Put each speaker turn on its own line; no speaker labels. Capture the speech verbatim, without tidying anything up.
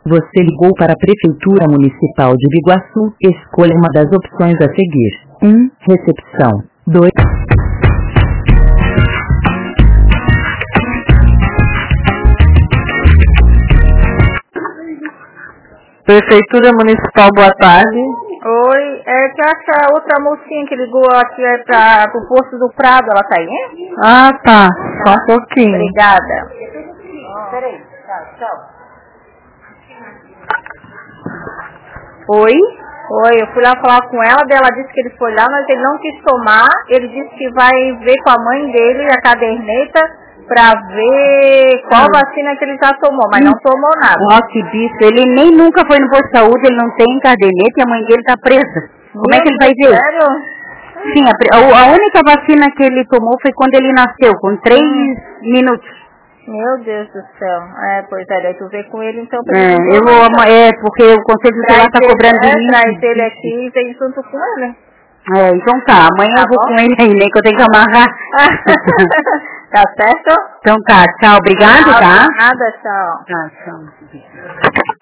Você ligou para a Prefeitura Municipal de Biguaçu. Escolha uma das opções a seguir. um. Recepção. dois.
Prefeitura Municipal, boa tarde.
Oi, é que acho que a outra mocinha que ligou aqui é para o posto do Prado, ela tá aí, hein?
Ah, tá. Só um pouquinho.
Obrigada. Peraí, tchau, tchau. Oi? Oi, eu fui lá falar com ela, daí ela disse que ele foi lá, mas ele não quis tomar. Ele disse que vai ver com a mãe dele a caderneta pra ver qual hum. vacina que ele já tomou, mas hum. não tomou nada.
Ó, que bicho, ele nem nunca foi no posto de saúde, ele não tem caderneta e a mãe dele tá presa. Como Meu é que ele vai ver?
Sério?
Sim, a, a única vacina que ele tomou foi quando ele nasceu, com três hum. minutos.
Meu Deus do céu. É, pois é, daí tu vê com ele então.
É, eu vou, é, porque o Conselho Tutelar tá cobrando
é,
de mim.
Traz ele aqui e vem junto com ele.
É, então tá, amanhã tá eu vou bom? com ele aí, né, que eu tenho que amarrar.
Tá certo?
Então tá, tchau, obrigado,
tchau,
tá?
Nada, tchau.
Tá, tchau.